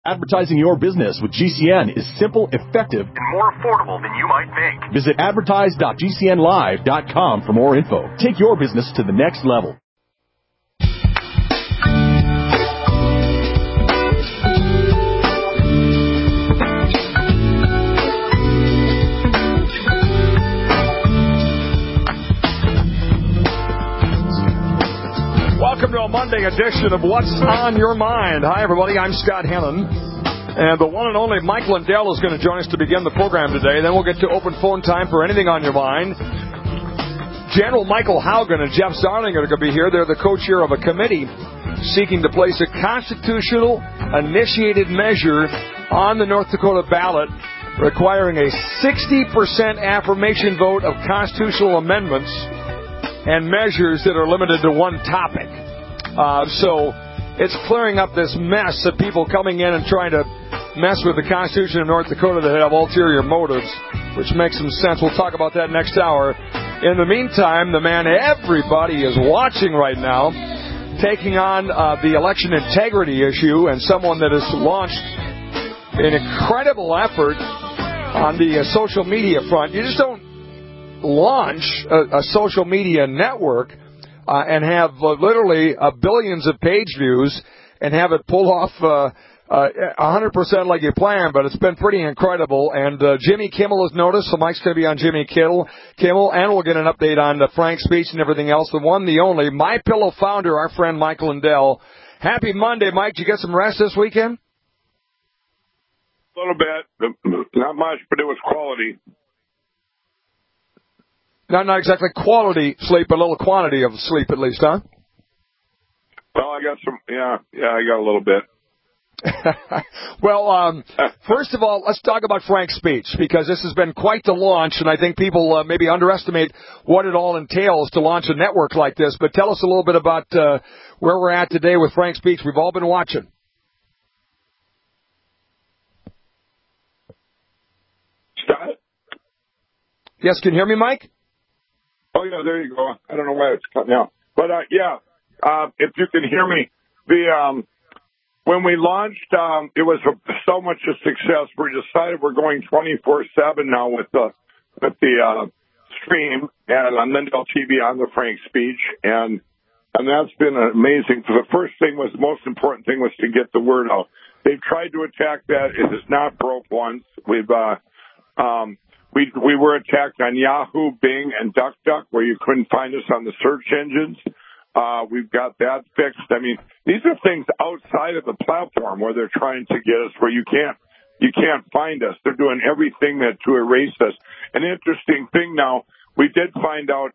Advertising your business with GCN is simple, effective, and more affordable than you might think. Visit advertise.gcnlive.com for more info. Take your business to the next level. Welcome to a Monday edition of What's on Your Mind. Hi, everybody. I'm Scott Hennon. And the one and only Mike Lindell is going to join us to begin the program today. Then we'll get to open phone time for anything on your mind. General Michael Haugen and Jeff Zarling are going to be here. They're the co-chair of a committee seeking to place a constitutional initiated measure on the North Dakota ballot requiring a 60% affirmation vote of constitutional amendments and measures that are limited to one topic. So it's clearing up this mess of people coming in and trying to mess with the Constitution of North Dakota that have ulterior motives, which makes some sense. We'll talk about that next hour. In the meantime, the man everybody is watching right now, taking on the election integrity issue, and someone that has launched an incredible effort on the social media front. You just don't launch a social media network and have literally billions of page views and have it pull off 100% like you planned, but it's been pretty incredible. And Jimmy Kimmel has noticed, so Mike's going to be on Jimmy Kimmel, and we'll get an update on Frank's speech and everything else. The one, the only, MyPillow founder, our friend Michael Lindell. Happy Monday, Mike. Did you get some rest this weekend? A little bit. Not much, but it was quality. Not exactly quality sleep, but a little quantity of sleep at least, huh? Well, I got some, I got a little bit. Well, first of all, let's talk about Frank's speech, because this has been quite the launch, and I think people maybe underestimate what it all entails to launch a network like this. But tell us a little bit about where we're at today with Frank's speech. We've all been watching. Scott? Yes, can you hear me, Mike? Oh, yeah, there you go. I don't know why it's cutting out. But, if you can hear me, when we launched, it was so much a success. We decided we're going 24/7 now with the stream and on Lindell TV on the Frank speech. And that's been amazing. So the first thing was, the most important thing was to get the word out. They've tried to attack that. It has not broke once. We were attacked on Yahoo, Bing, and DuckDuck, where you couldn't find us on the search engines. We've got that fixed. I mean, these are things outside of the platform where they're trying to get us, where you can't find us. They're doing everything to erase us. An interesting thing now, we did find out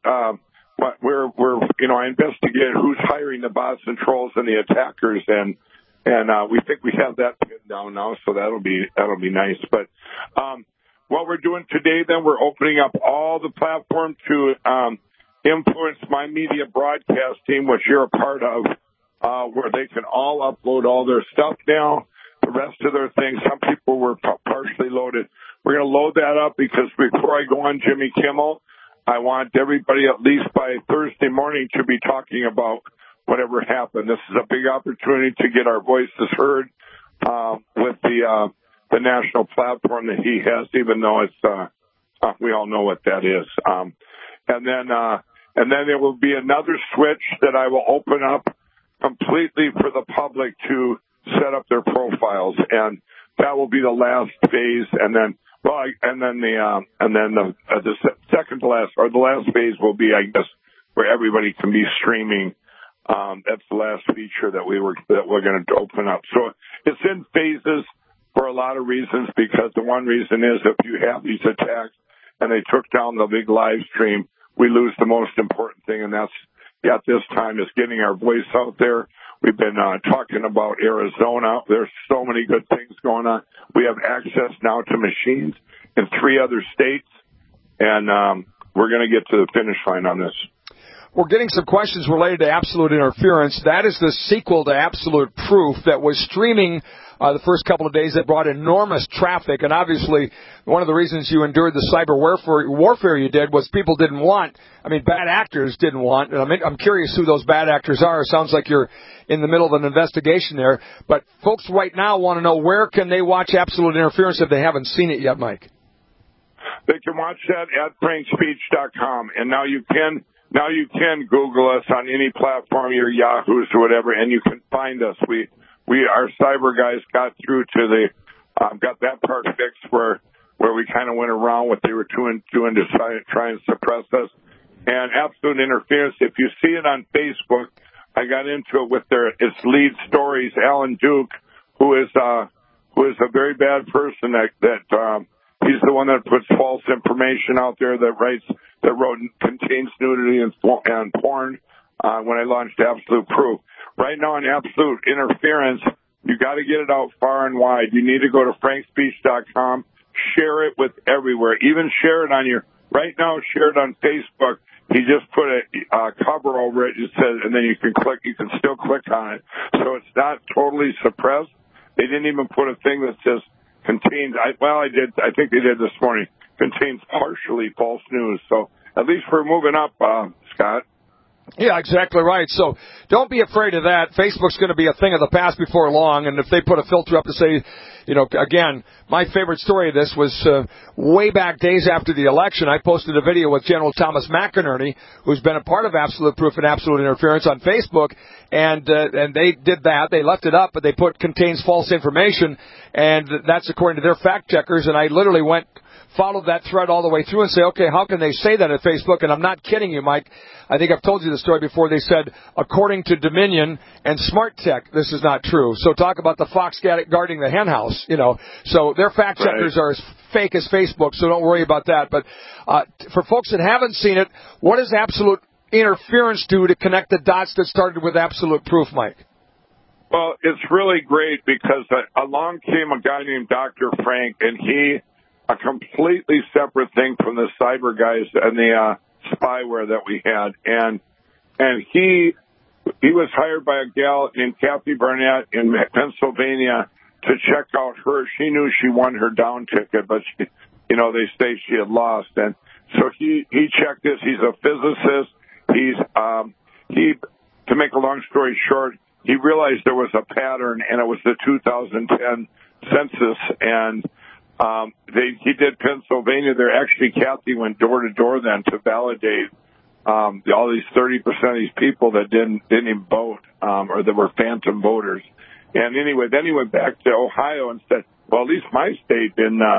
I investigated who's hiring the bots and trolls and the attackers, and we think we have that pinned down now, so that'll be nice. But what we're doing today, then, we're opening up all the platform to influence my media broadcast team, which you're a part of, where they can all upload all their stuff now, the rest of their things. Some people were partially loaded. We're going to load that up, because before I go on Jimmy Kimmel, I want everybody at least by Thursday morning to be talking about whatever happened. This is a big opportunity to get our voices heard with the national platform that he has, even though it's we all know what that is. And then there will be another switch that I will open up completely for the public to set up their profiles, and that will be the last phase. And then the second to last, or the last phase, will be, I guess, where everybody can be streaming. That's the last feature that we're going to open up. So it's in phases for a lot of reasons, because the one reason is, if you have these attacks and they took down the big live stream, we lose the most important thing, and that's, at this time, is getting our voice out there. We've been talking about Arizona. There's so many good things going on. We have access now to machines in 3 other states, and we're going to get to the finish line on this. We're getting some questions related to absolute interference. That is the sequel to Absolute Proof that was streaming the first couple of days that brought enormous traffic. And obviously, one of the reasons you endured the cyber warfare you did was people didn't want, bad actors didn't want, and I'm curious who those bad actors are. It sounds like you're in the middle of an investigation there. But folks right now want to know, where can they watch Absolute Interference if they haven't seen it yet, Mike? They can watch that at frankspeech.com, and now you can Google us on any platform, your Yahoos or whatever, and you can find us. Our cyber guys got through to got that part fixed where we kind of went around what they were doing to try and suppress us. And Absolute Interference, if you see it on Facebook, I got into it with its lead stories, Alan Duke, who is a very bad person that he's the one that puts false information out there, that contains nudity and porn when I launched Absolute Proof. Right now on Absolute Interference, you got to get it out far and wide. You need to go to frankspeech.com, share it with everywhere, even share it share it on Facebook. He just put a cover over it, and then you can still click on it. So it's not totally suppressed. They didn't even put a thing that says contains, I think they did this morning, contains partially false news. So at least we're moving up, Scott. Yeah, exactly right. So don't be afraid of that. Facebook's going to be a thing of the past before long, and if they put a filter up to say, again, my favorite story of this was way back days after the election. I posted a video with General Thomas McInerney, who's been a part of Absolute Proof and Absolute Interference on Facebook, and they did that. They left it up, but they put contains false information, and that's according to their fact checkers, and I literally followed that thread all the way through and say, okay, how can they say that at Facebook? And I'm not kidding you, Mike. I think I've told you the story before. They said, according to Dominion and Smart Tech, this is not true. So talk about the fox guarding the hen house, So their fact checkers are as fake as Facebook, so don't worry about that. But for folks that haven't seen it, what does Absolute Interference do to connect the dots that started with Absolute Proof, Mike? Well, it's really great because along came a guy named Dr. Frank, and a completely separate thing from the cyber guys and the spyware that we had. And he was hired by a gal named Kathy Barnett in Pennsylvania to check out her. She knew she won her down ticket, but they say she had lost. And so he checked this. He's a physicist. To make a long story short, he realized there was a pattern, and it was the 2010 census, and he did Pennsylvania there. Actually, Kathy went door to door then to validate all these 30% of these people that didn't even vote, or that were phantom voters. And anyway, then he went back to Ohio and said, well, at least my state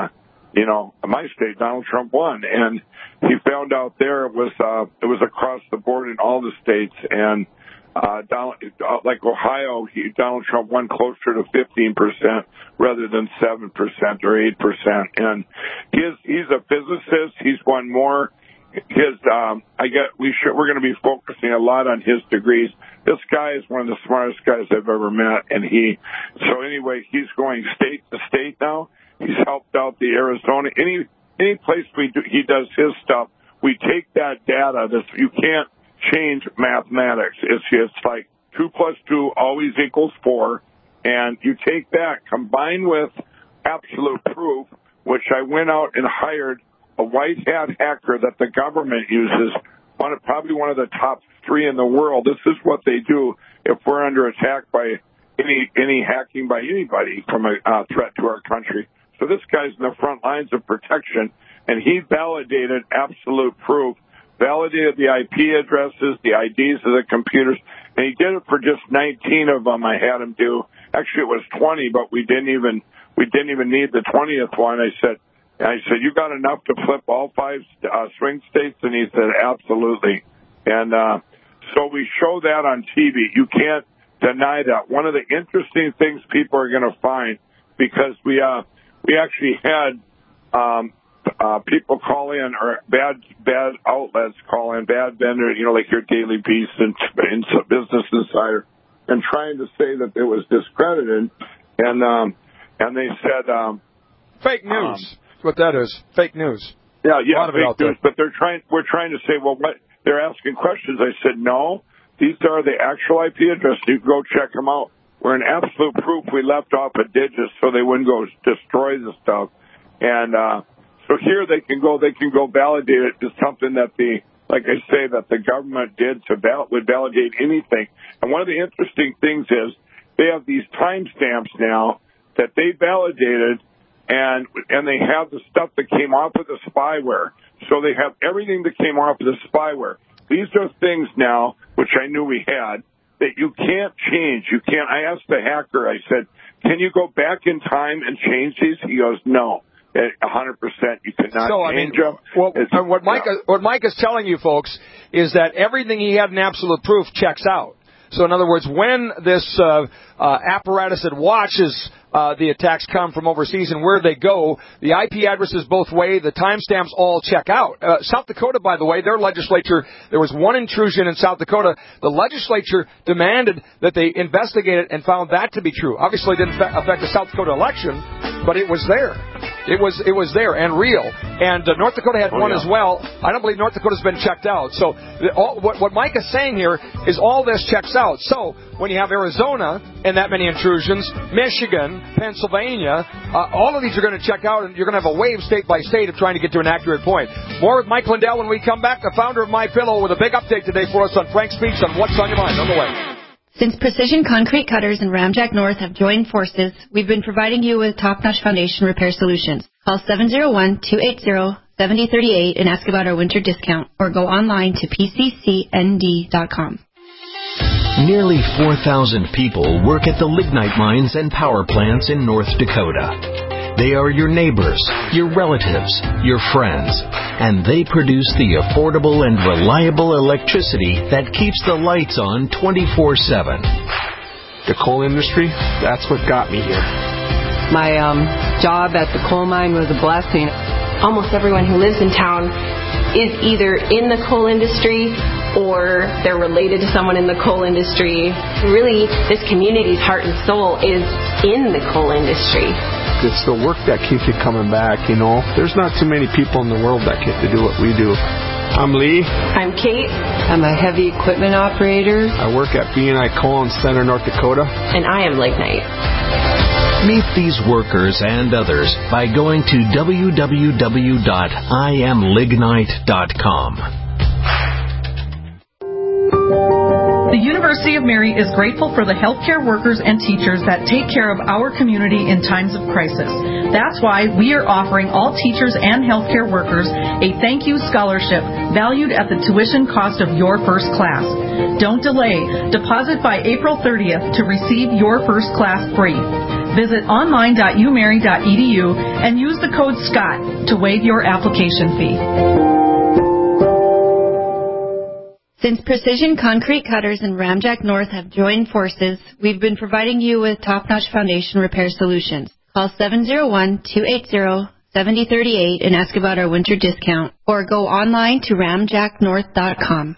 Donald Trump won. And he found out there it was across the board in all the states. And like Ohio, Donald Trump won closer to 15% rather than 7% or 8%. And he's a physicist. He's won more. We're going to be focusing a lot on his degrees. This guy is one of the smartest guys I've ever met. And he's going state to state now. He's helped out the Arizona. Any place he does his stuff, we take that data. You can't change mathematics. It's like 2 + 2 always equals 4, and you take that combined with Absolute Proof, which I went out and hired a white hat hacker that the government uses, probably one of the top 3 in the world. This is what they do if we're under attack by any hacking by anybody from a threat to our country. So this guy's in the front lines of protection, and he validated Absolute Proof, validated the IP addresses, the IDs of the computers, and he did it for just 19 of them. I had him do. Actually, it was 20, but we didn't even need the 20th one. I said, you got enough to flip all 5 swing states? And he said, absolutely. And so we show that on TV. You can't deny that. One of the interesting things people are going to find, because we actually had people call in, or bad outlets call in, bad vendors, like your Daily Beast and Business Insider, and trying to say that it was discredited, and they said fake news. That's what that is. Fake news. Yeah, fake news. But we're trying to say, well, what they're asking questions. I said, no, these are the actual IP addresses. You can go check them out. where in absolute proof we left off a digit so they wouldn't go destroy the stuff. And so here they can go validate it to something that like I say, that the government did would validate anything. And one of the interesting things is they have these timestamps now that they validated, and they have the stuff that came off of the spyware. So they have everything that came off of the spyware. These are things now, which I knew we had, that you can't change. You can't. I asked the hacker, I said, can you go back in time and change these? He goes, no. 100%. You cannot change them. Well, what Mike is telling you, folks, is that everything he had in absolute proof checks out. So, in other words, when this apparatus that watches the attacks come from overseas and where they go, the IP addresses both ways, the timestamps all check out. South Dakota, by the way, their legislature, there was one intrusion in South Dakota. The legislature demanded that they investigate it and found that to be true. Obviously, it didn't affect the South Dakota election, but it was there. It was there and real. And North Dakota had one as well. I don't believe North Dakota's been checked out. So what Mike is saying here is all this checks out. So when you have Arizona and that many intrusions, Michigan, Pennsylvania, all of these are going to check out, and you're going to have a wave state by state of trying to get to an accurate point. More with Mike Lindell when we come back, the founder of MyPillow, with a big update today for us on Frank Speaks on What's on Your Mind. On the way. Since Precision Concrete Cutters and Ramjack North have joined forces, we've been providing you with top-notch foundation repair solutions. Call 701-280-7038 and ask about our winter discount, or go online to pccnd.com. Nearly 4,000 people work at the lignite mines and power plants in North Dakota. They are your neighbors, your relatives, your friends, and they produce the affordable and reliable electricity that keeps the lights on 24/7. The coal industry, that's what got me here. My job at the coal mine was a blessing. Almost everyone who lives in town is either in the coal industry or they're related to someone in the coal industry. Really, this community's heart and soul is in the coal industry. It's the work that keeps you coming back, you know. There's not too many people in the world that get to do what we do. I'm Lee. I'm Kate. I'm a heavy equipment operator. I work at B&I Coal in Center, North Dakota. And I am Lignite. Meet these workers and others by going to www.iamlignite.com. The University of Mary is grateful for the healthcare workers and teachers that take care of our community in times of crisis. That's why we are offering all teachers and healthcare workers a thank you scholarship valued at the tuition cost of your first class. Don't delay. Deposit by April 30th to receive your first class free. Visit online.umary.edu and use the code SCOTT to waive your application fee. Since Precision Concrete Cutters and Ramjack North have joined forces, we've been providing you with top-notch foundation repair solutions. Call 701-280-7038 and ask about our winter discount, or go online to ramjacknorth.com.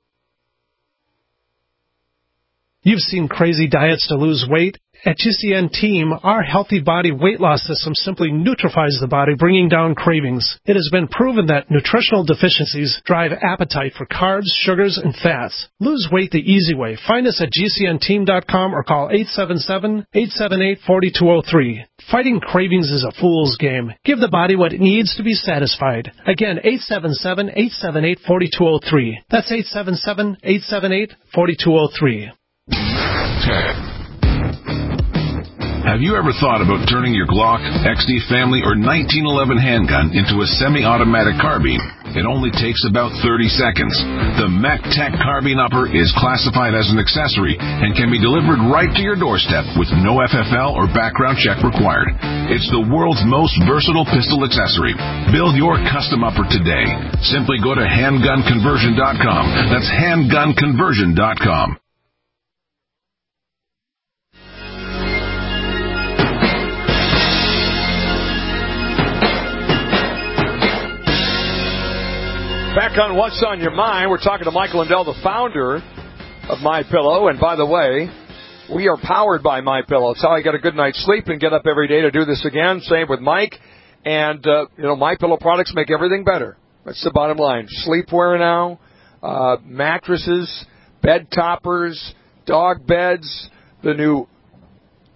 You've seen crazy diets to lose weight. At GCN Team, our healthy body weight loss system simply neutralizes the body, bringing down cravings. It has been proven that nutritional deficiencies drive appetite for carbs, sugars, and fats. Lose weight the easy way. Find us at GCNteam.com or call 877-878-4203. Fighting cravings is a fool's game. Give the body what it needs to be satisfied. Again, 877-878-4203. That's 877-878-4203. Have you ever thought about turning your Glock, XD Family, or 1911 handgun into a semi-automatic carbine? It only takes about 30 seconds. The MacTech Carbine Upper is classified as an accessory and can be delivered right to your doorstep with no FFL or background check required. It's the world's most versatile pistol accessory. Build your custom upper today. Simply go to handgunconversion.com. That's handgunconversion.com. Back on What's on Your Mind, we're talking to Mike Lindell, the founder of MyPillow. And by the way, we are powered by MyPillow. It's how I get a good night's sleep and get up every day to do this again. Same with Mike. And, MyPillow products make everything better. That's the bottom line. Sleepwear now, mattresses, bed toppers, dog beds, the new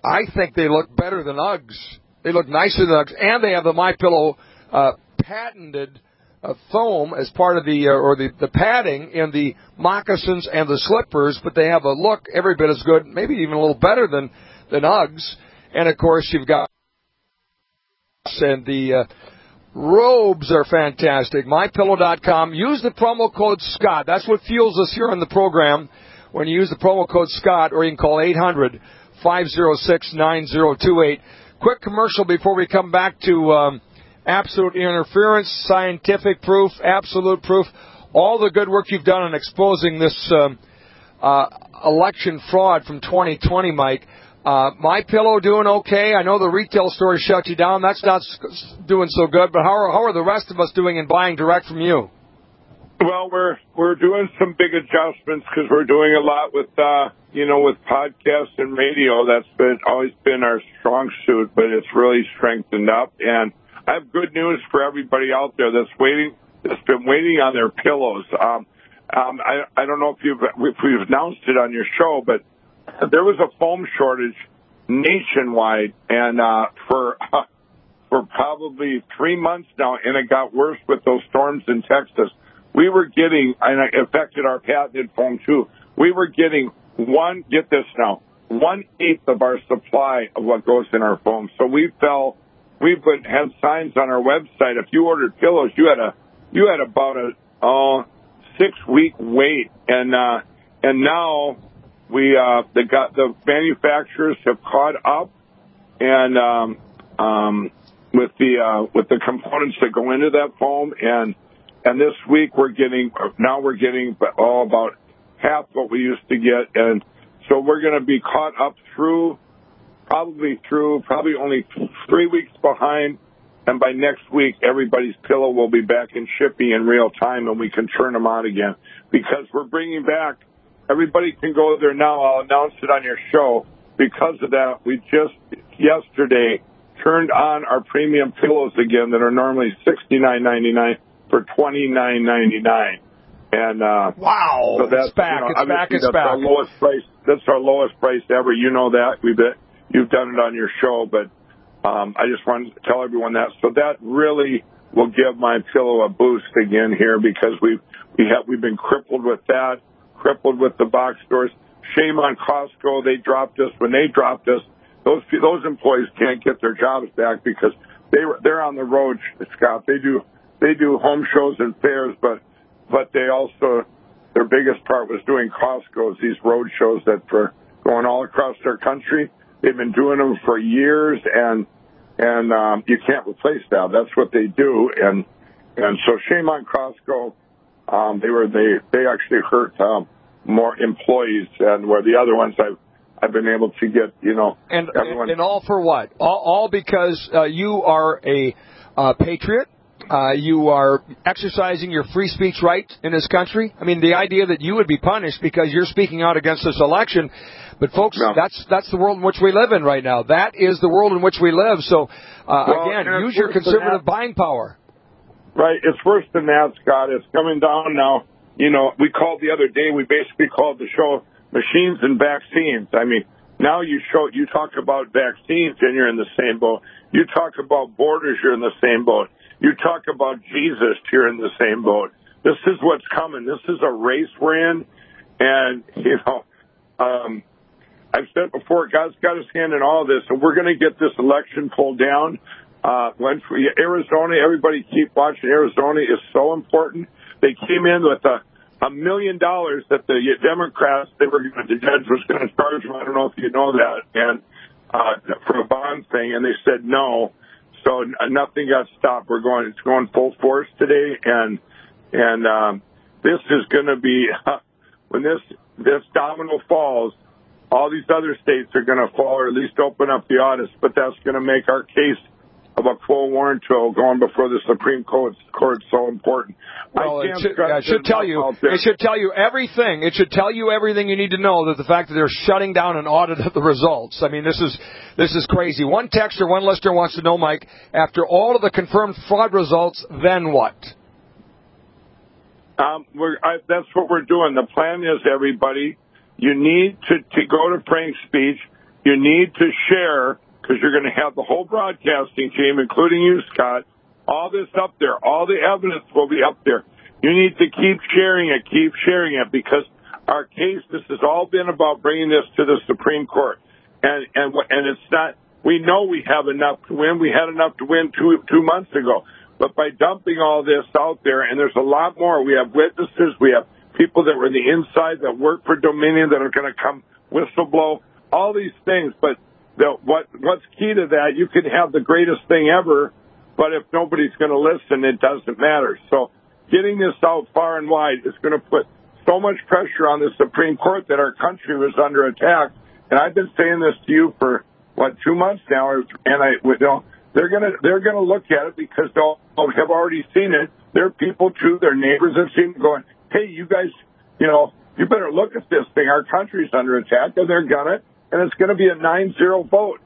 I think they look better than Uggs. They look nicer than Uggs, and they have the MyPillow patented foam as part of the padding in the moccasins and the slippers, but they have a look every bit as good, maybe even a little better than Uggs. And of course, you've got and the robes are fantastic. MyPillow.com. Use the promo code Scott. That's what fuels us here on the program. When you use the promo code Scott, or you can call 800-506-9028. Quick commercial before we come back to absolute interference, scientific proof, absolute proof, all the good work you've done in exposing this election fraud from 2020, Mike. MyPillow doing okay? I know the retail stores shut you down. That's not doing so good. But how are the rest of us doing in buying direct from you? Well, we're doing some big adjustments because we're doing a lot with with podcasts and radio. That's always been our strong suit, but it's really strengthened up. And I have good news for everybody out there that's been waiting on their pillows. I don't know if we've announced it on your show, but there was a foam shortage nationwide, and for probably 3 months now, and it got worse with those storms in Texas. We were getting, and it affected our patented foam too. We were getting 1/8 of our supply of what goes in our foam. So we had signs on our website. If you ordered pillows, you had about a 6-week wait, and now the manufacturers have caught up, and with the components that go into that foam, and this week we're getting about half what we used to get, and so we're going to be caught up through probably only 3 weeks behind, and by next week everybody's pillow will be back in shipping in real time, and we can turn them out again because we're bringing back. Everybody can go there now. I'll announce it on your show. Because of that, we just yesterday turned on our premium pillows again that are normally $69.99 for $29.99. And wow, so that's back. It's back. Our lowest price. That's our lowest price ever. You know that. You've done it on your show, but I just wanted to tell everyone that. So that really will give MyPillow a boost again here because we've been crippled with that. Crippled with the box stores. Shame on Costco. They dropped us. When they dropped us, those employees can't get their jobs back because they're on the road, Scott. They do home shows and fairs, but they also, their biggest part was doing Costco's, these road shows that for going all across their country. They've been doing them for years, and you can't replace that. That's what they do, and so shame on Costco. They actually hurt more employees, and where the other ones I've been able to get, and all for what? All because you are a patriot. You are exercising your free speech right in this country. I mean, the idea that you would be punished because you're speaking out against this election, but folks, no. That's the world in which we live in right now. That is the world in which we live. So again, use your conservative buying power. Right, it's worse than that, Scott. It's coming down now. We called the other day. We basically called the show "Machines and Vaccines." I mean, now you talk about vaccines, and you're in the same boat. You talk about borders, you're in the same boat. You talk about Jesus, you're in the same boat. This is what's coming. This is a race we're in, and I've said before, God's got His hand in all this, and we're going to get this election pulled down. Arizona, everybody keep watching. Arizona is so important. They came in with $1 million that the Democrats, the judge was going to charge them. I don't know if you know that, and for a bond thing, and they said no. So nothing got stopped. It's going full force today, and this is going to be when this domino falls. All these other states are going to fall, or at least open up the audits. But that's going to make our case of a quo warranto going before the Supreme Court so important. Well, it should tell you everything. It should tell you everything you need to know, that the fact that they're shutting down an audit of the results. I mean, this is crazy. One texter, one listener wants to know, Mike, after all of the confirmed fraud results, then what? That's what we're doing. The plan is, everybody, you need to go to Frank's speech. you need to share, because you're going to have the whole broadcasting team, including you, Scott, all this up there. All the evidence will be up there. You need to keep sharing it, because our case, this has all been about bringing this to the Supreme Court. And it's not, we know we have enough to win. We had enough to win two months ago. But by dumping all this out there, and there's a lot more, we have witnesses, we have people that were in the inside that work for Dominion that are going to come whistleblow, all these things. But what's key to that, you can have the greatest thing ever, but if nobody's going to listen, it doesn't matter. So getting this out far and wide is going to put so much pressure on the Supreme Court that our country was under attack. And I've been saying this to you for, 2 months now, and they're gonna look at it because they'll have already seen it. Their people too, their neighbors have seen it, going, hey, you guys, you better look at this thing. Our country's under attack, and they're gonna, and it's gonna be a 9-0 vote.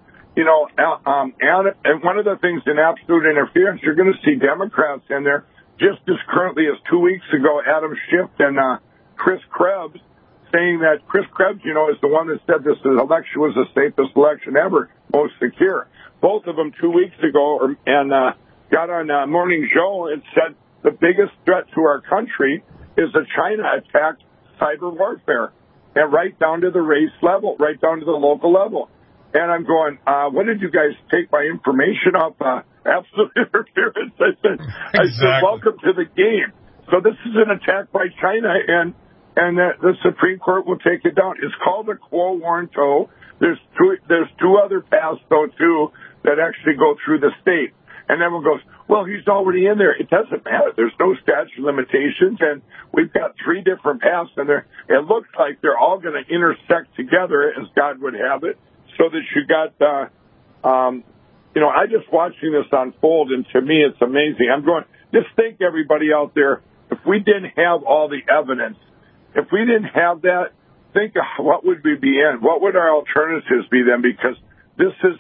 And one of the things in absolute interference, you're gonna see Democrats in there just as currently as 2 weeks ago, Adam Schiff and Chris Krebs, saying that Chris Krebs, is the one that said this election was the safest election ever, most secure. Both of them 2 weeks ago, got on Morning Joe and said the biggest threat to our country is a China-attacked cyber warfare, and right down to the race level, right down to the local level. And I'm going, what did you guys take my information off absolute interference? I said, welcome to the game. So this is an attack by China, and the Supreme Court will take it down. It's called a quo warranto. There's two other paths, though, too, that actually go through the state. And everyone goes, well, he's already in there. It doesn't matter. There's no statute of limitations, and we've got 3 different paths, and it looks like they're all going to intersect together, as God would have it, so that you got, I just watching this unfold, and to me, it's amazing. I'm going, just think, everybody out there, if we didn't have all the evidence, if we didn't have that, think of what would we be in? What would our alternatives be then? Because this is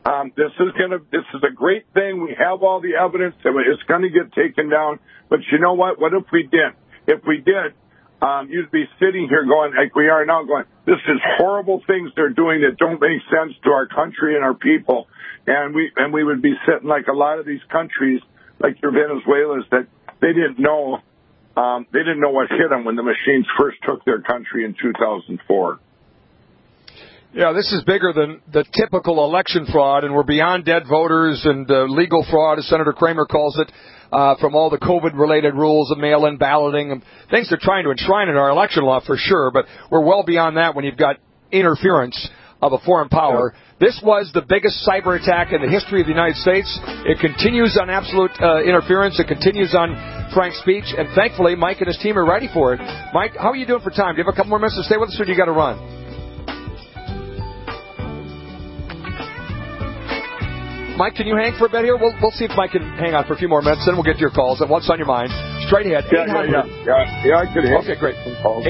a great thing. We have all the evidence. It's going to get taken down. But you know what? What if we didn't? If we did, you'd be sitting here going, like we are now, going, this is horrible things they're doing that don't make sense to our country and our people. And we would be sitting like a lot of these countries, like your Venezuela's, that they didn't know what hit them when the machines first took their country in 2004. Yeah, this is bigger than the typical election fraud, and we're beyond dead voters and legal fraud, as Senator Kramer calls it, from all the COVID-related rules of mail-in balloting and things they're trying to enshrine in our election law for sure, but we're well beyond that when you've got interference of a foreign power. Yeah. This was the biggest cyber attack in the history of the United States. It continues on absolute interference. It continues on frank speech. And thankfully, Mike and his team are ready for it. Mike, how are you doing for time? Do you have a couple more minutes to stay with us, or do you got to run? Mike, can you hang for a bit here? We'll see if Mike can hang on for a few more minutes, then we'll get to your calls. And what's on your mind? Straight ahead. Yeah, I could hang. Okay, great.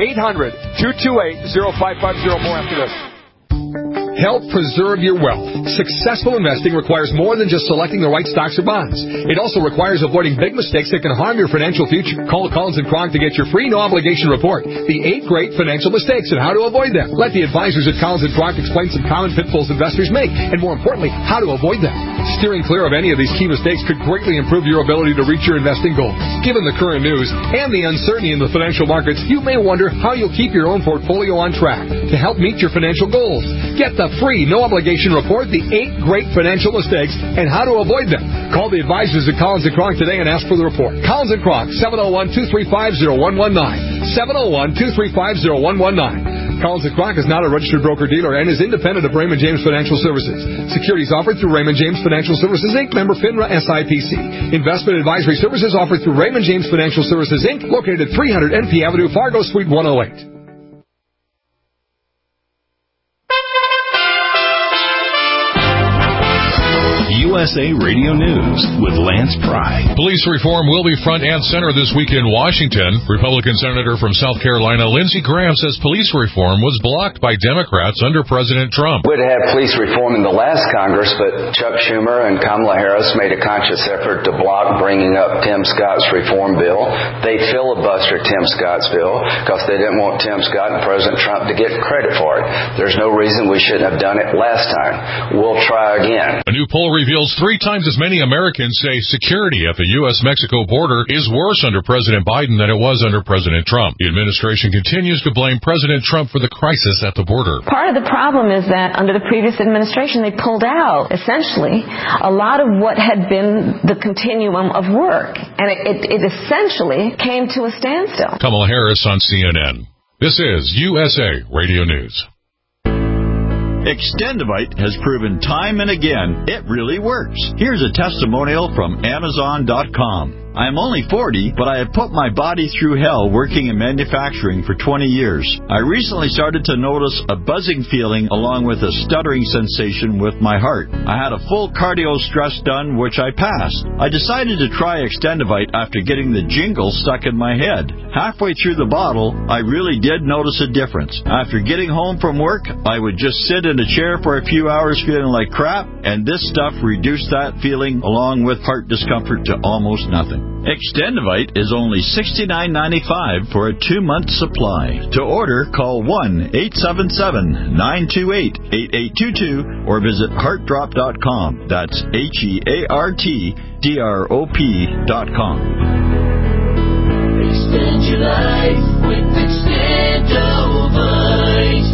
800-228-0550. More after this. Help preserve your wealth. Successful investing requires more than just selecting the right stocks or bonds. It also requires avoiding big mistakes that can harm your financial future. Call Collins & Kronk to get your free no-obligation report, The 8 Great Financial Mistakes and How to Avoid Them. Let the advisors at Collins & Kronk explain some common pitfalls investors make, and more importantly, how to avoid them. Steering clear of any of these key mistakes could greatly improve your ability to reach your investing goals. Given the current news and the uncertainty in the financial markets, you may wonder how you'll keep your own portfolio on track to help meet your financial goals. Get the free no-obligation report, The 8 Great Financial Mistakes and How to Avoid Them. Call the advisors at Collins & Kronk today and ask for the report. Collins & Kronk, 701-235-0119. 701-235-0119. Collins & Kronk is not a registered broker-dealer and is independent of Raymond James Financial Services. Securities offered through Raymond James Financial Services, Inc., member FINRA SIPC. Investment advisory services offered through Raymond James Financial Services, Inc., located at 300 NP Avenue, Fargo, Suite 108. You USA Radio News with Lance Pry. Police reform will be front and center this week in Washington. Republican Senator from South Carolina, Lindsey Graham, says police reform was blocked by Democrats under President Trump. We'd had police reform in the last Congress, but Chuck Schumer and Kamala Harris made a conscious effort to block bringing up Tim Scott's reform bill. They filibustered Tim Scott's bill because they didn't want Tim Scott and President Trump to get credit for it. There's no reason we shouldn't have done it last time. We'll try again. A new poll reveals 3 times as many Americans say security at the U.S.-Mexico border is worse under President Biden than it was under President Trump. The administration continues to blame President Trump for the crisis at the border. Part of the problem is that under the previous administration, they pulled out, essentially, a lot of what had been the continuum of work. And it essentially came to a standstill. Kamala Harris on CNN. This is USA Radio News. Extendivite has proven time and again it really works. Here's a testimonial from Amazon.com. I'm only 40, but I have put my body through hell working in manufacturing for 20 years. I recently started to notice a buzzing feeling along with a stuttering sensation with my heart. I had a full cardio stress done, which I passed. I decided to try Extendivite after getting the jingle stuck in my head. Halfway through the bottle, I really did notice a difference. After getting home from work, I would just sit in a chair for a few hours feeling like crap, and this stuff reduced that feeling along with heart discomfort to almost nothing. Extendivite is only $69.95 for a 2-month supply. To order, call 1-877-928-8822 or visit heartdrop.com. That's HEARTDROP.com. Extend your life with Extendivite.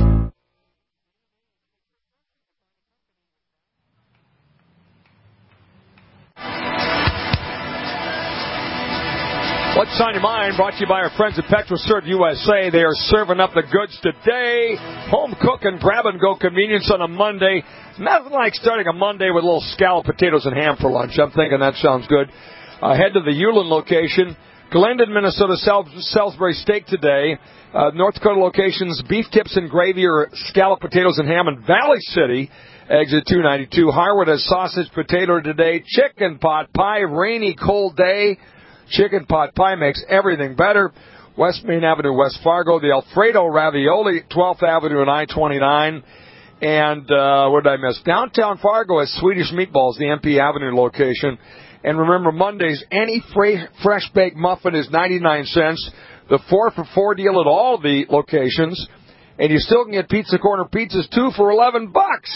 What's on your mind? Brought to you by our friends at PetroServe USA. They are serving up the goods today. Home cook and grab-and-go convenience on a Monday. Nothing like starting a Monday with a little scalloped potatoes and ham for lunch. I'm thinking that sounds good. Head to the Ulen location. Glendon, Minnesota, Salisbury steak today. North Dakota locations, beef tips and gravy or scalloped potatoes and ham. In Valley City, exit 292. Harwood has sausage potato today. Chicken pot pie, rainy, cold day. Chicken pot pie makes everything better. West Main Avenue, West Fargo. The Alfredo ravioli, 12th Avenue and I-29. And what did I miss? Downtown Fargo has Swedish meatballs, the MP Avenue location. And remember, Mondays, any fresh baked muffin is 99 cents. The 4 for $4 deal at all the locations. And you still can get Pizza Corner pizzas, 2 for $11.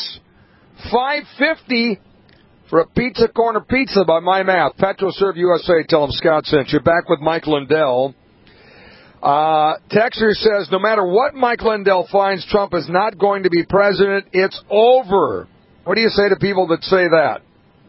$5.50 for a Pizza Corner pizza by my math. PetroServe USA, tell them Scott sent you. Back with Mike Lindell. Texter says, no matter what Mike Lindell finds, Trump is not going to be president. It's over. What do you say to people that say that?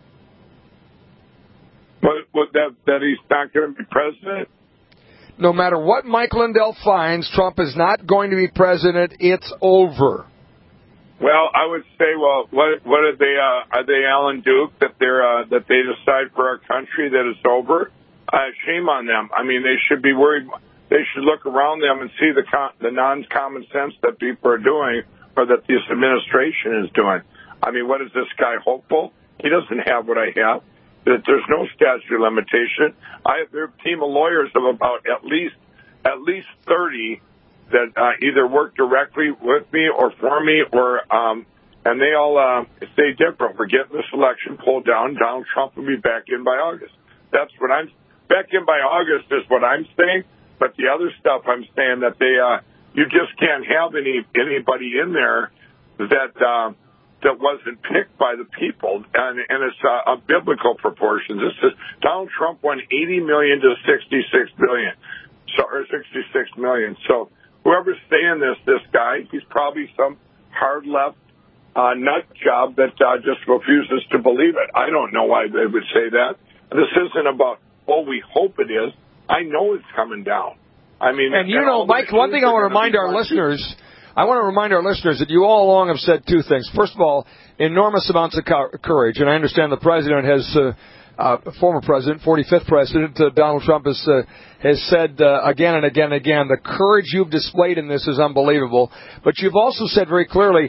That he's not going to be president? No matter what Mike Lindell finds, Trump is not going to be president. It's over. Well, I would say, what are they Alan Duke that they decide for our country that it's over? Shame on them. I mean, they should be worried. They should look around them and see the non-common sense that people are doing or that this administration is doing. I mean, what is this guy hopeful? He doesn't have what I have. That there's no statute of limitation. There are a team of lawyers of about at least 30 that either work directly with me or for me, or and they all say different. We're getting this election pulled down. Donald Trump will be back in by August. That's what I'm back in by August is what I'm saying. But the other stuff I'm saying that you just can't have anybody in there that wasn't picked by the people, and it's a biblical proportion. This is Donald Trump won 80 million to 66 billion, or 66 million. So. Whoever's saying this guy, he's probably some hard left nut job that just refuses to believe it. I don't know why they would say that. This isn't about, we hope it is. I know it's coming down. I mean, and Mike, one thing I want to remind our listeners, that you all along have said two things. First of all, enormous amounts of courage, and I understand the president has. Former president, 45th president, Donald Trump has said again and again and again, the courage you've displayed in this is unbelievable. But you've also said very clearly,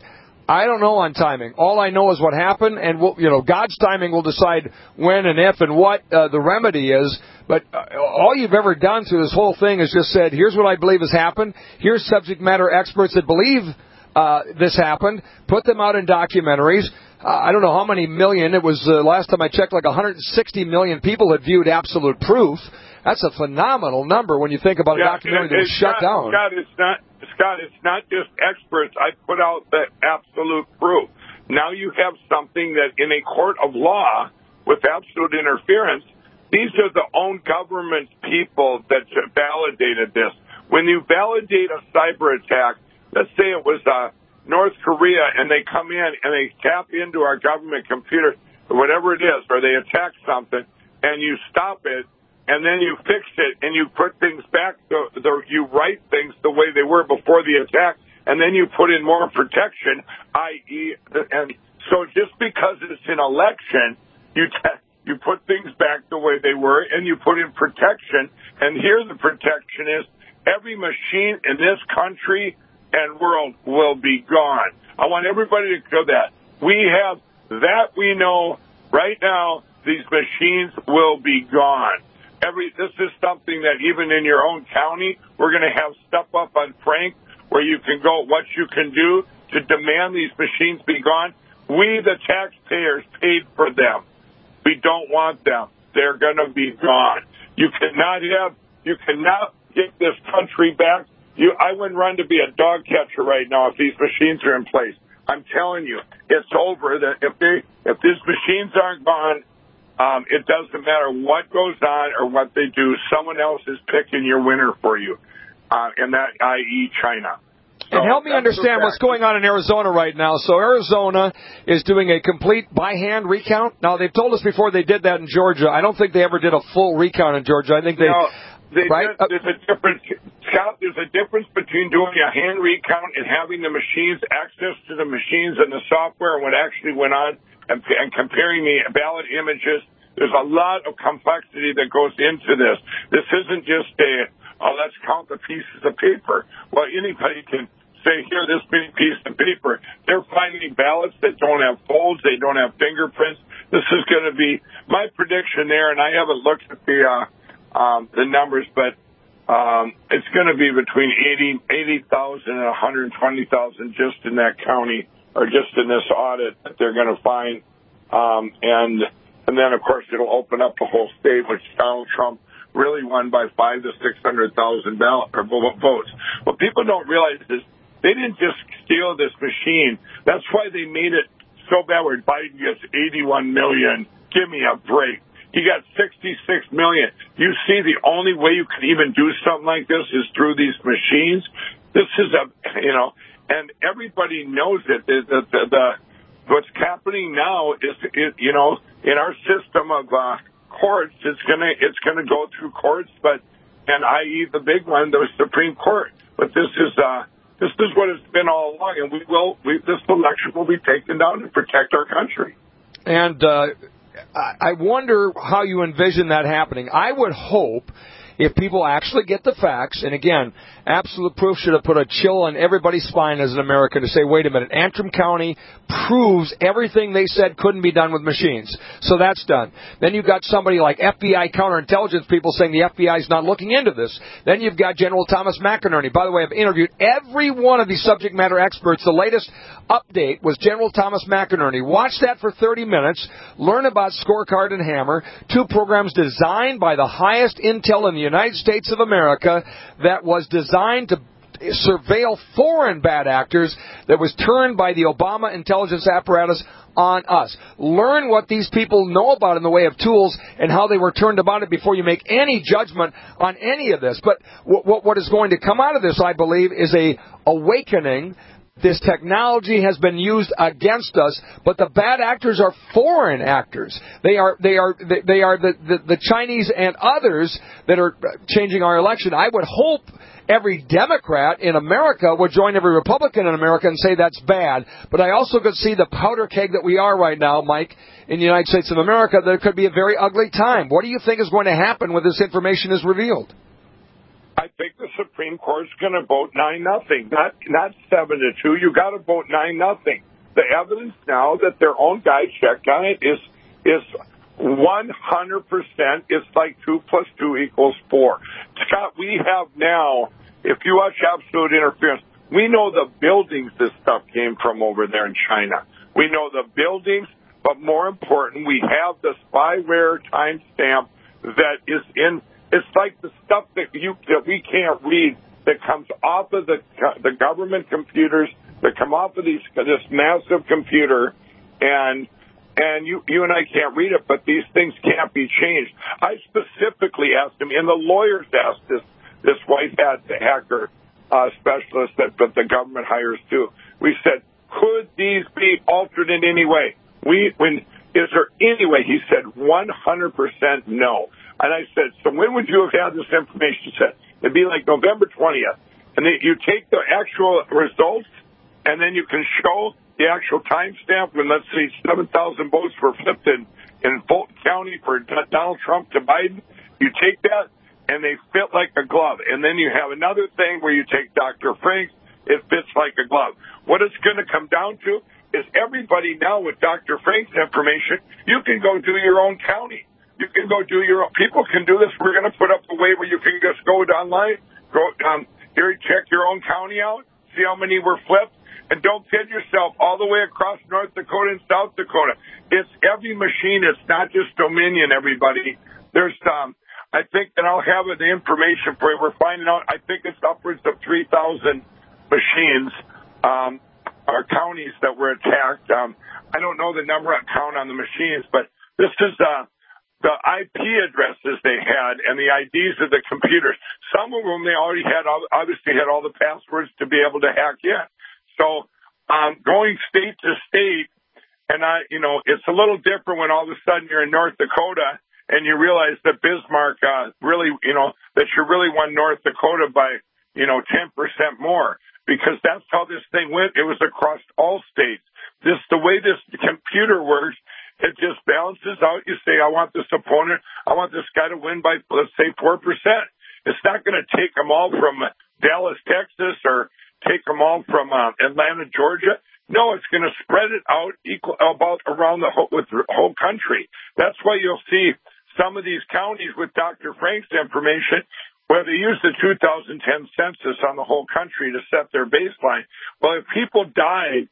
I don't know on timing. All I know is what happened, and God's timing will decide when and if and what the remedy is. But all you've ever done through this whole thing is just said, here's what I believe has happened. Here's subject matter experts that believe this happened. Put them out in documentaries. I don't know how many million. It was, last time I checked, like 160 million people had viewed Absolute Proof. That's a phenomenal number when you think about a documentary that was shut down. Scott, it's not just experts. I put out the Absolute Proof. Now you have something that in a court of law with absolute interference, these are the own government people that validated this. When you validate a cyber attack, let's say it was North Korea, and they come in and they tap into our government computer, or whatever it is, or they attack something, and you stop it, and then you fix it, and you put things back, you write things the way they were before the attack, and then you put in more protection, i.e., and so just because it's an election, you put things back the way they were, and you put in protection, and here the protection is every machine in this country and world will be gone. I want everybody to know that. We have that we know right now, these machines will be gone. This is something that even in your own county, we're going to have stuff up on Frank where you can go, what you can do to demand these machines be gone. We, the taxpayers, paid for them. We don't want them. They're going to be gone. You cannot get this country back. I wouldn't run to be a dog catcher right now if these machines are in place. I'm telling you, it's over. That if these machines aren't gone, it doesn't matter what goes on or what they do. Someone else is picking your winner for you, and that, i.e., China. And help me understand what's going on in Arizona right now. So Arizona is doing a complete by-hand recount. Now, they've told us before they did that in Georgia. I don't think they ever did a full recount in Georgia. I think there's a difference, Scott. There's a difference between doing a hand recount and having the machines, access to the machines and the software and what actually went on, and comparing the ballot images. There's a lot of complexity that goes into this. This isn't just let's count the pieces of paper. Well, anybody can say, here, this many pieces of paper. They're finding ballots that don't have folds. They don't have fingerprints. This is going to be my prediction there, and I haven't looked at the numbers, but it's going to be between 80,000 and 120,000 just in that county, or just in this audit that they're going to find. And then, of course, it'll open up the whole state, which Donald Trump really won by 500,000 to 600,000 votes. What people don't realize is they didn't just steal this machine. That's why they made it so bad where Biden gets 81 million. Give me a break. He got 66 million. You see, the only way you can even do something like this is through these machines. This is and everybody knows it. What's happening now is, in our system of courts, it's gonna go through courts, and i.e. the big one, the Supreme Court. But this is what it's been all along, and this election will be taken down to protect our country. And I wonder how you envision that happening. I would hope if people actually get the facts, and again, Absolute Proof should have put a chill on everybody's spine as an American to say, wait a minute, Antrim County proves everything they said couldn't be done with machines. So that's done. Then you've got somebody like FBI counterintelligence people saying the FBI is not looking into this. Then you've got General Thomas McInerney. By the way, I've interviewed every one of these subject matter experts. The latest update was General Thomas McInerney. Watch that for 30 minutes. Learn about Scorecard and Hammer, two programs designed by the highest intel in the United States of America that was designed to surveil foreign bad actors that was turned by the Obama intelligence apparatus on us. Learn what these people know about in the way of tools and how they were turned about it before you make any judgment on any of this. But what is going to come out of this, I believe, is a awakening. This technology has been used against us, but the bad actors are foreign actors. They are the Chinese and others that are changing our election. I would hope every Democrat in America would join every Republican in America and say that's bad. But I also could see the powder keg that we are right now, Mike, in the United States of America. There could be a very ugly time. What do you think is going to happen when this information is revealed? I think the Supreme Court's going to vote 9-0, not 7-2. You got to vote 9-0. the evidence now that their own guy checked on it is 100%. It's like 2 + 2 = 4. Scott, we have now, if you watch Absolute Interference, we know the buildings this stuff came from over there in China. We know the buildings, but more important, we have the spyware timestamp that is in. It's like the stuff that we can't read that comes off of the government computers, that come off of this massive computer, and you and I can't read it, but these things can't be changed. I specifically asked him, and the lawyers asked this white hat hacker specialist that the government hires too. We said, could these be altered in any way? Is there any way? He said 100% no. And I said, so when would you have had this information? He said, it'd be like November 20th. And then you take the actual results, and then you can show the actual timestamp when, let's say, 7,000 votes were flipped in Fulton County for Donald Trump to Biden. You take that, and they fit like a glove. And then you have another thing where you take Dr. Frank's, it fits like a glove. What it's going to come down to is everybody now with Dr. Frank's information, you can go do your own county. You can go do your own. People can do this. We're going to put up a way where you can just go online, here, check your own county out, see how many were flipped, and don't kid yourself, all the way across North Dakota and South Dakota. It's every machine. It's not just Dominion, everybody. There's I think, and I'll have the information for you. We're finding out, I think it's upwards of 3,000 machines or counties that were attacked. I don't know the count on the machines, but this is the IP addresses they had and the IDs of the computers. Some of them they already had, obviously had all the passwords to be able to hack in. So going state to state, and it's a little different when all of a sudden you're in North Dakota and you realize that Bismarck really, that you really won North Dakota by 10% more, because that's how this thing went. It was across all states. The way this computer works, it just balances out. You say, I want this opponent, I want this guy to win by, let's say, 4%. It's not going to take them all from Dallas, Texas, or take them all from Atlanta, Georgia. No, it's going to spread it out about around the whole country. That's why you'll see some of these counties with Dr. Frank's information, where they use the 2010 census on the whole country to set their baseline. Well, if people died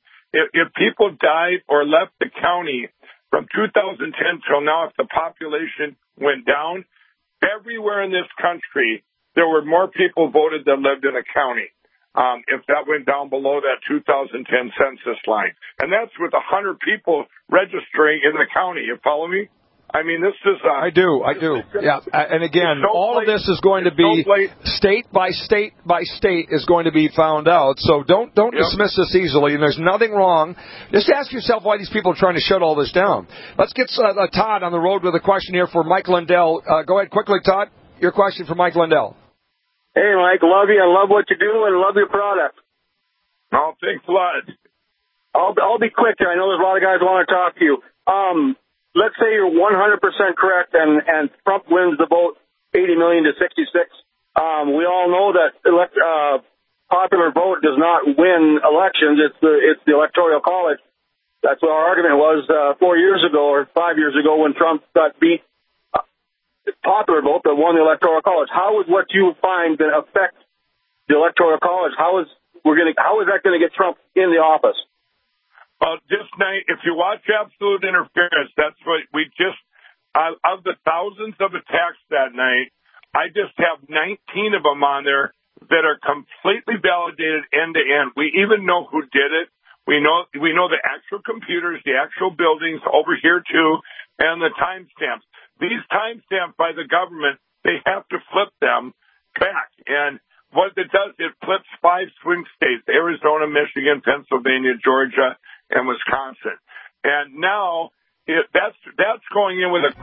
or left the county from 2010 till now, if the population went down, everywhere in this country, there were more people voted than lived in a county. If that went down below that 2010 census line. And that's with 100 people registering in the county. You follow me? I mean, this is... I do. Yeah. And again, all of this is going to be state by state by state is going to be found out. So don't dismiss this easily. And there's nothing wrong. Just ask yourself why these people are trying to shut all this down. Let's get Todd on the road with a question here for Mike Lindell. Go ahead quickly, Todd. Your question for Mike Lindell. Hey, Mike. Love you. I love what you do and love your product. Oh, thanks a lot. I'll be quick here. I know there's a lot of guys who want to talk to you. Let's say you're 100% correct and Trump wins the vote 80 million to 66. We all know that popular vote does not win elections. It's the Electoral College. That's what our argument was 4 years ago or 5 years ago when Trump got beat. Popular vote that won the Electoral College. How would what you find that affect the Electoral College? How is that going to get Trump in the office? This night, if you watch Absolute Interference, that's what we just, of the thousands of attacks that night, I just have 19 of them on there that are completely validated end to end. We even know who did it. We know the actual computers, the actual buildings over here too, and the timestamps. These timestamps by the government, they have to flip them back. And what it does, it flips 5 swing states: Arizona, Michigan, Pennsylvania, Georgia, and Wisconsin. And now that's going in with a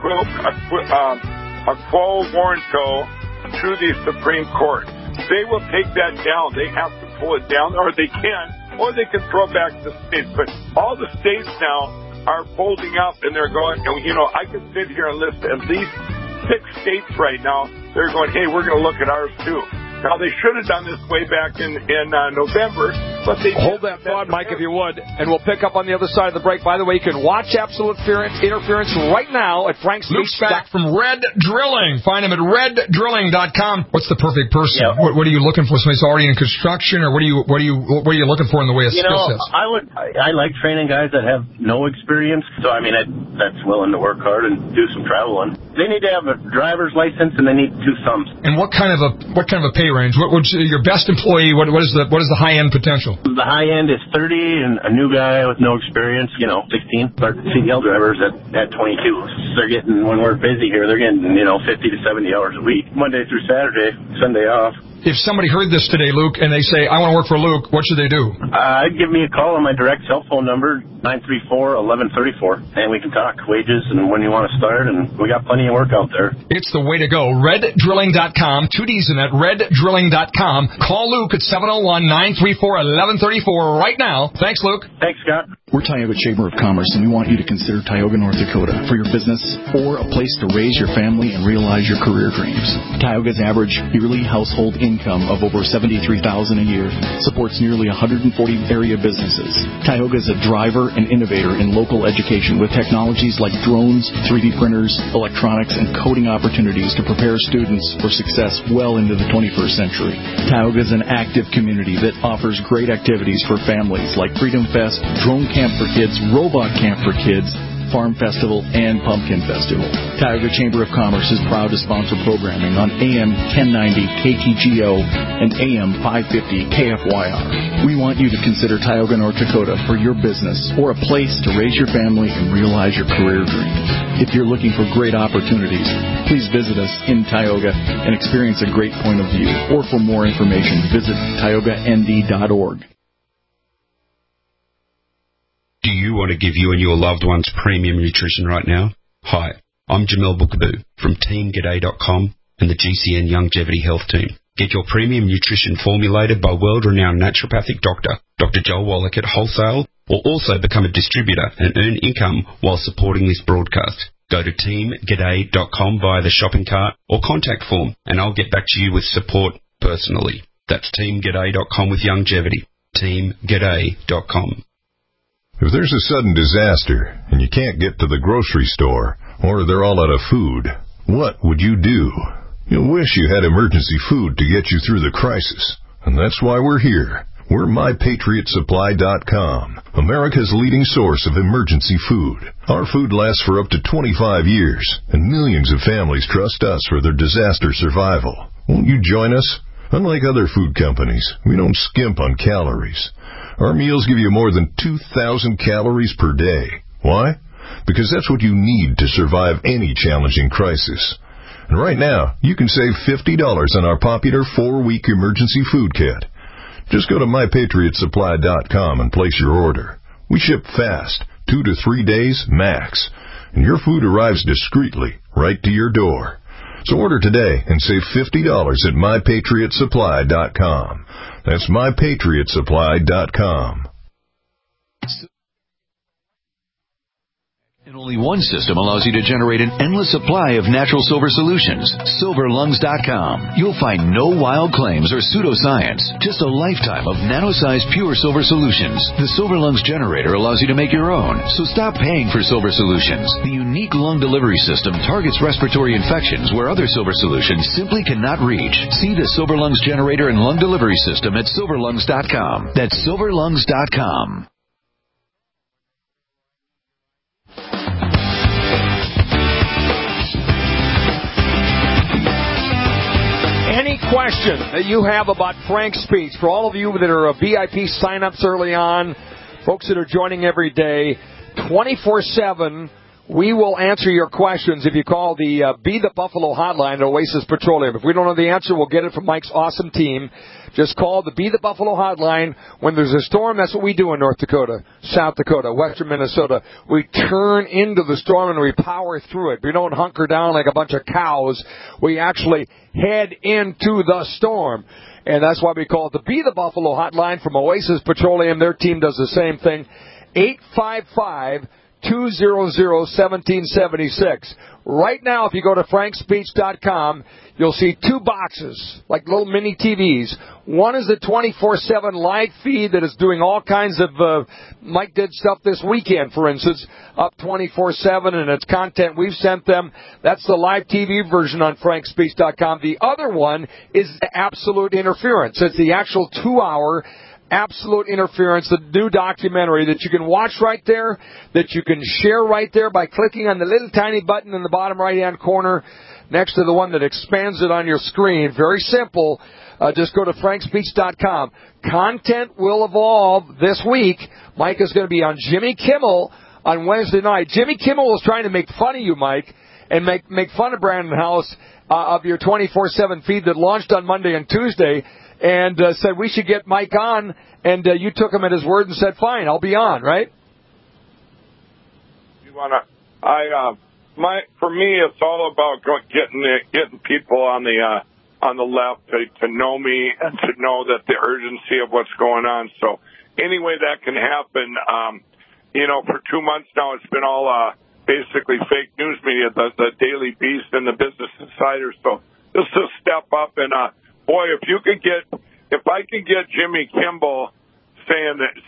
quo warranto to the Supreme Court. They will take that down. They have to pull it down, or they can throw back the states. But all the states now are folding up, and they're going, I could sit here and list at least 6 states right now. They're going, hey, we're going to look at ours too. Now, they should have done this way back in November, Hold that thought, Mike, if you would, and we'll pick up on the other side of the break. By the way, you can watch Absolute Interference right now at Frank's. Luke's back from Red Drilling. Find him at reddrilling.com. What's the perfect person? Yeah. What are you looking for? Somebody who's already in construction, or what are you looking for in the way of skill sets? I like training guys that have no experience. So that's willing to work hard and do some traveling. They need to have a driver's license and they need to do sums. And what kind of a pay range? What's your best employee? What is the high end potential? The high end is 30, and a new guy with no experience, 16. But CDL drivers at 22. So they're getting, when we're busy here, they're getting 50 to 70 hours a week, Monday through Saturday, Sunday off. If somebody heard this today, Luke, and they say, I want to work for Luke, what should they do? Give me a call on my direct cell phone number, 934-1134, and we can talk wages and when you want to start, and we got plenty of work out there. It's the way to go. Reddrilling.com, 2 D's in that, reddrilling.com. Call Luke at 701-934-1134 right now. Thanks, Luke. Thanks, Scott. We're Tioga Chamber of Commerce, and we want you to consider Tioga, North Dakota for your business or a place to raise your family and realize your career dreams. Tioga's average yearly household income of over $73,000 a year supports nearly 140 area businesses. Tioga is a driver and innovator in local education with technologies like drones, 3D printers, electronics, and coding opportunities to prepare students for success well into the 21st century. Tioga is an active community that offers great activities for families like Freedom Fest, Drone Camp for Kids, Robot Camp for Kids, Farm Festival, and Pumpkin Festival. Tioga Chamber of Commerce is proud to sponsor programming on AM 1090 KTGO and AM 550 KFYR. We want you to consider Tioga, North Dakota for your business or a place to raise your family and realize your career dreams. If you're looking for great opportunities, please visit us in Tioga and experience a great point of view. Or for more information, visit TiogaND.org. Do you want to give you and your loved ones premium nutrition right now? Hi, I'm Jamel Bookaboo from TeamGaday.com and the GCN Longevity Health Team. Get your premium nutrition formulated by world-renowned naturopathic doctor, Dr. Joel Wallach at Wholesale, or also become a distributor and earn income while supporting this broadcast. Go to TeamGaday.com via the shopping cart or contact form, and I'll get back to you with support personally. That's TeamGaday.com with longevity. TeamGaday.com. If there's a sudden disaster and you can't get to the grocery store or they're all out of food, what would you do? You'll wish you had emergency food to get you through the crisis. And that's why we're here. We're MyPatriotSupply.com, America's leading source of emergency food. Our food lasts for up to 25 years, and millions of families trust us for their disaster survival. Won't you join us? Unlike other food companies, we don't skimp on calories. Our meals give you more than 2,000 calories per day. Why? Because that's what you need to survive any challenging crisis. And right now, you can save $50 on our popular 4-week emergency food kit. Just go to MyPatriotSupply.com and place your order. We ship fast, 2 to 3 days max, and your food arrives discreetly right to your door. So order today and save $50 at MyPatriotSupply.com. That's MyPatriotSupply.com. And only one system allows you to generate an endless supply of natural silver solutions. SilverLungs.com. You'll find no wild claims or pseudoscience, just a lifetime of nano-sized pure silver solutions. The Silver Lungs generator allows you to make your own, so stop paying for silver solutions. The unique lung delivery system targets respiratory infections where other silver solutions simply cannot reach. See the Silver Lungs generator and lung delivery system at SilverLungs.com. That's SilverLungs.com. Any question that you have about Frank's speech, for all of you that are VIP sign-ups early on, folks that are joining every day, 24/7, we will answer your questions if you call the Be the Buffalo hotline at Oasis Petroleum. If we don't know the answer, we'll get it from Mike's awesome team. Just call the Be the Buffalo hotline. When there's a storm, that's what we do in North Dakota, South Dakota, western Minnesota. We turn into the storm and we power through it. We don't hunker down like a bunch of cows. We actually head into the storm. And that's why we call it the Be the Buffalo hotline from Oasis Petroleum. Their team does the same thing. 855 200-1776. Right now, if you go to frankspeech.com, you'll see two boxes, like little mini TVs. One is the 24/7 live feed that is doing all kinds of, Mike did stuff this weekend, for instance, up 24/7, and it's content we've sent them. That's the live TV version on frankspeech.com. The other one is Absolute Interference. It's the actual 2-hour Absolute Interference, the new documentary that you can watch right there, that you can share right there by clicking on the little tiny button in the bottom right-hand corner next to the one that expands it on your screen. Very simple. Just go to frankspeech.com. Content will evolve this week. Mike is going to be on Jimmy Kimmel on Wednesday night. Jimmy Kimmel was trying to make fun of you, Mike, and make fun of Brandon House of your 24/7 feed that launched on Monday and Tuesday, and said we should get Mike on, and you took him at his word and said, fine, I'll be on, right? For me, it's all about getting people on the left to know me and to know that the urgency of what's going on. So any way that can happen, for 2 months now, it's been all basically fake news media, the Daily Beast and the Business Insider. So this is a step up, and boy, if I can get Jimmy Kimmel saying that,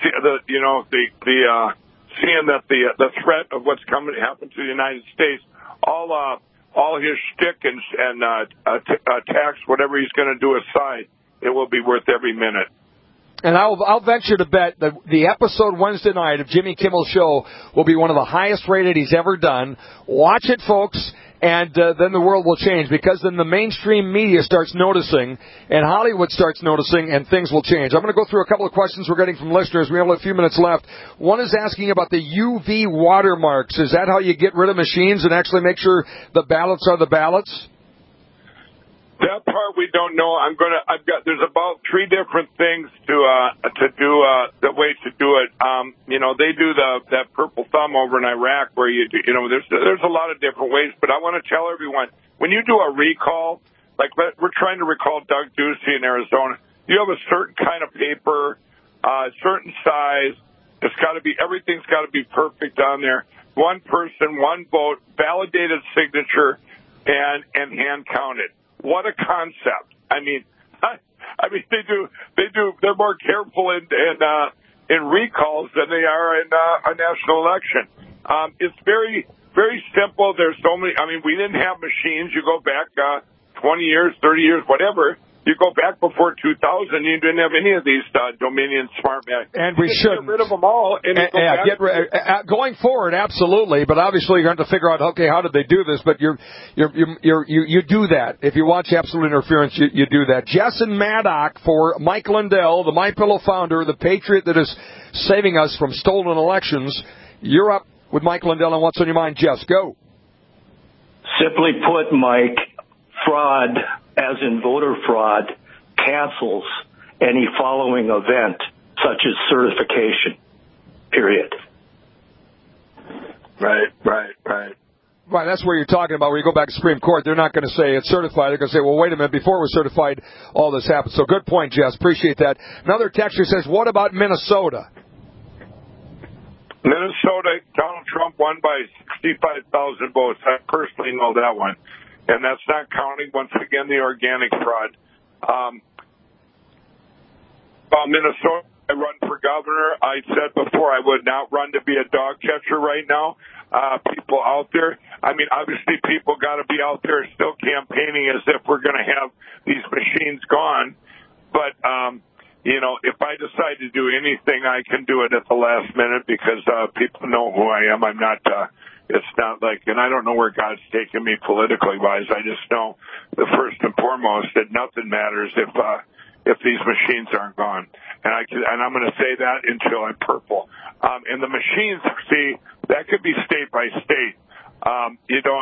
seeing that the threat of what's coming to happen to the United States, all his shtick and attacks, whatever he's going to do aside, it will be worth every minute. And I'll venture to bet that the episode Wednesday night of Jimmy Kimmel's show will be one of the highest rated he's ever done. Watch it, folks. And then the world will change, because then the mainstream media starts noticing and Hollywood starts noticing, and things will change. I'm going to go through a couple of questions we're getting from listeners. We only have a few minutes left. One is asking about the UV watermarks. Is that how you get rid of machines and actually make sure the ballots are the ballots? That part we don't know. There's about 3 different things to do, the way to do it. They do that purple thumb over in Iraq where there's a lot of different ways, but I want to tell everyone, when you do a recall, like we're trying to recall Doug Ducey in Arizona, you have a certain kind of paper, certain size. Everything's got to be perfect on there. One person, one vote, validated signature, and hand counted. What a concept! I mean, they're more careful in recalls than they are in a national election. It's very, very simple. There's so many. We didn't have machines. You go back 20 years, 30 years, whatever. You go back before 2000, you didn't have any of these Dominion Smart Mac. And we should get rid of them all. Going forward, absolutely. But obviously, you're going to have to figure out, okay, how did they do this? But you do that. If you watch Absolute Interference, you do that. Jess and Maddock for Mike Lindell, the MyPillow founder, the patriot that is saving us from stolen elections. You're up with Mike Lindell and What's on Your Mind. Jess, go. Simply put, Mike, fraud, as in voter fraud, cancels any following event, such as certification, period. Right. Right, that's where you're talking about, where you go back to Supreme Court. They're not going to say it's certified. They're going to say, well, wait a minute, before it was certified, all this happened. So good point, Jess. Appreciate that. Another texter says, what about Minnesota? Minnesota, Donald Trump won by 65,000 votes. I personally know that one. And that's not counting, once again, the organic fraud. Minnesota, I run for governor. I said before I would not run to be a dog catcher right now. People out there, obviously people got to be out there still campaigning as if we're going to have these machines gone. But, if I decide to do anything, I can do it at the last minute because people know who I am. I'm not... It's not like, and I don't know where God's taking me politically wise. I just know the first and foremost that nothing matters if these machines aren't gone. And I'm going to say that until I'm purple. And the machines, see, that could be state by state. That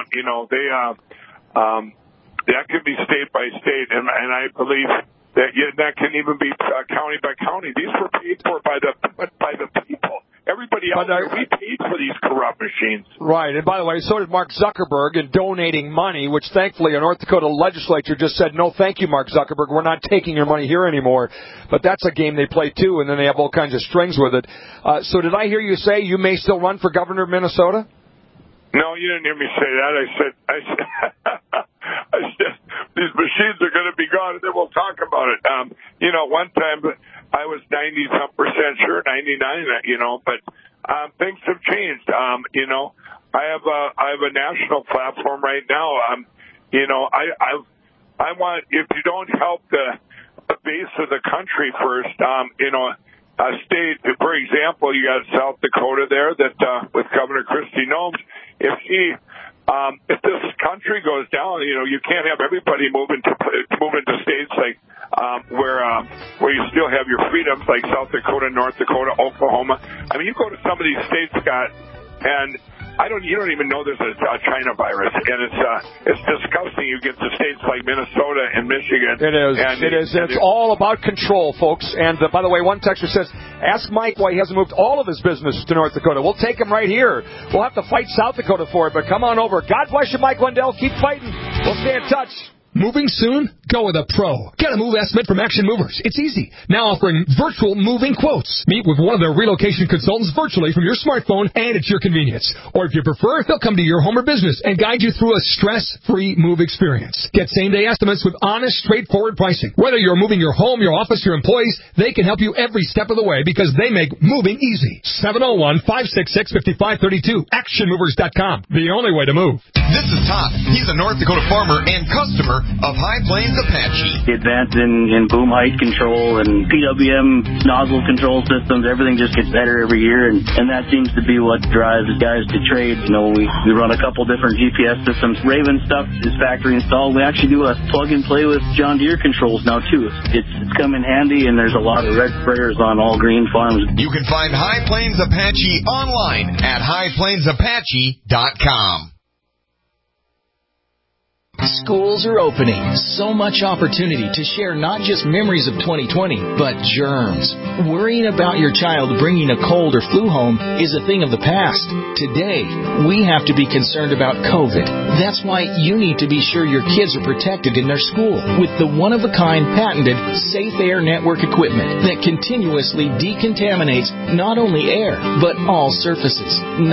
could be state by state, and I believe that can even be county by county. These were paid for by the people. everybody else, we paid for these corrupt machines. Right. And by the way, so did Mark Zuckerberg in donating money, which thankfully our North Dakota legislature just said, no, thank you, Mark Zuckerberg. We're not taking your money here anymore. But that's a game they play, too, and then they have all kinds of strings with it. So did I hear you say you may still run for governor of Minnesota? No, you didn't hear me say that. I said, these machines are going to be gone, and then we'll talk about it. One time I was 90-some% sure, 99, but things have changed. I have a national platform right now. I want, if you don't help the base of the country first, a state, for example, you got South Dakota there that with Governor Kristi Noem, if this country goes down, you can't have everybody moving to states like where you still have your freedoms, like South Dakota, North Dakota, Oklahoma. I mean, you go to some of these states, Scott, and you don't even know there's a China virus, and it's disgusting. You get to states like Minnesota and Michigan. It is. It's all about control, folks. And by the way, one texter says, ask Mike why he hasn't moved all of his business to North Dakota. We'll take him right here. We'll have to fight South Dakota for it, but come on over. God bless you, Mike Lindell. Keep fighting. We'll stay in touch. Moving soon? Go with a pro. Get a move estimate from Action Movers. It's easy. Now offering virtual moving quotes. Meet with one of their relocation consultants virtually from your smartphone, and it's your convenience. Or if you prefer, they'll come to your home or business and guide you through a stress-free move experience. Get same-day estimates with honest, straightforward pricing. Whether you're moving your home, your office, your employees, they can help you every step of the way because they make moving easy. 701-566-5532. ActionMovers.com. The only way to move. This is Todd. He's a North Dakota farmer and customer of High Plains Apache. The advance in boom height control and PWM nozzle control systems, everything just gets better every year, and that seems to be what drives guys to trade. We run a couple different GPS systems. Raven stuff is factory installed. We actually do a plug and play with John Deere controls now too. It's come in handy, and there's a lot of red sprayers on all green farms. You can find High Plains Apache online at highplainsapache.com. Schools are opening. So much opportunity to share not just memories of 2020, but germs. Worrying about your child bringing a cold or flu home is a thing of the past. Today, we have to be concerned about COVID. That's why you need to be sure your kids are protected in their school with the one-of-a-kind patented Safe Air Network equipment that continuously decontaminates not only air, but all surfaces.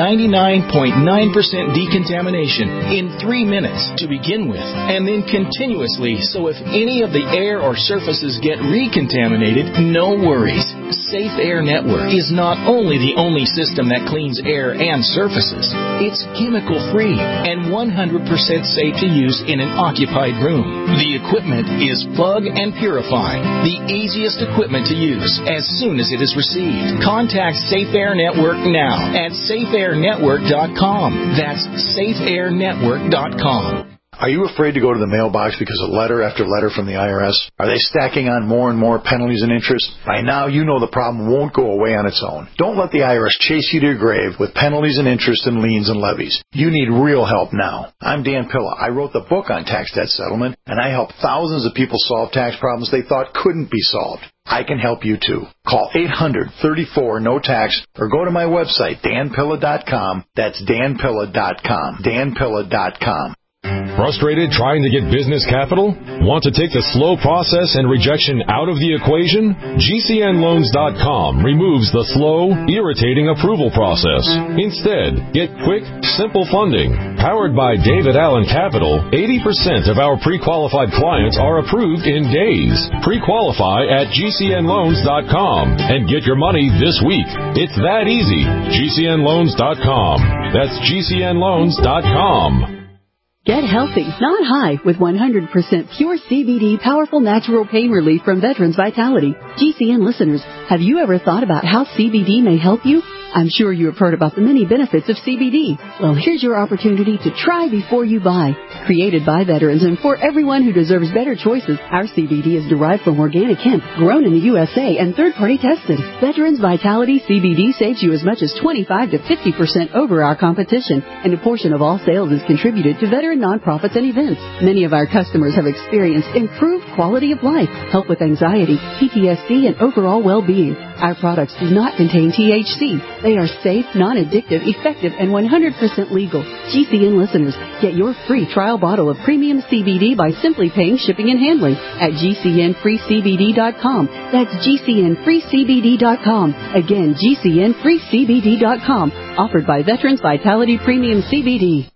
99.9% decontamination in 3 minutes to begin with, and then continuously, so if any of the air or surfaces get recontaminated, no worries. Safe Air Network is not only the only system that cleans air and surfaces, it's chemical-free and 100% safe to use in an occupied room. The equipment is plug and purify, the easiest equipment to use as soon as it is received. Contact Safe Air Network now at safeairnetwork.com. That's safeairnetwork.com. Are you afraid to go to the mailbox because of letter after letter from the IRS? Are they stacking on more and more penalties and interest? By now, you know the problem won't go away on its own. Don't let the IRS chase you to your grave with penalties and interest and liens and levies. You need real help now. I'm Dan Pilla. I wrote the book on tax debt settlement, and I helped thousands of people solve tax problems they thought couldn't be solved. I can help you too. Call 800-34-NO-TAX or go to my website, danpilla.com. That's danpilla.com. danpilla.com. Frustrated trying to get business capital? Want to take the slow process and rejection out of the equation? GCNloans.com removes the slow, irritating approval process. Instead, get quick, simple funding. Powered by David Allen Capital, 80% of our pre-qualified clients are approved in days. Pre-qualify at GCNloans.com and get your money this week. It's that easy. GCNloans.com. That's GCNloans.com. Get healthy, not high, with 100% pure CBD powerful natural pain relief from Veterans Vitality. GCN listeners, have you ever thought about how CBD may help you? I'm sure you have heard about the many benefits of CBD. Well, here's your opportunity to try before you buy. Created by veterans and for everyone who deserves better choices, our CBD is derived from organic hemp, grown in the USA, and third-party tested. Veterans Vitality CBD saves you as much as 25 to 50% over our competition, and a portion of all sales is contributed to veteran nonprofits and events. Many of our customers have experienced improved quality of life, help with anxiety, PTSD, and overall well-being. Our products do not contain THC. They are safe, non-addictive, effective, and 100% legal. GCN listeners, get your free trial bottle of premium CBD by simply paying shipping and handling at GCNFreeCBD.com. That's GCNFreeCBD.com. Again, GCNFreeCBD.com. Offered by Veterans Vitality Premium CBD.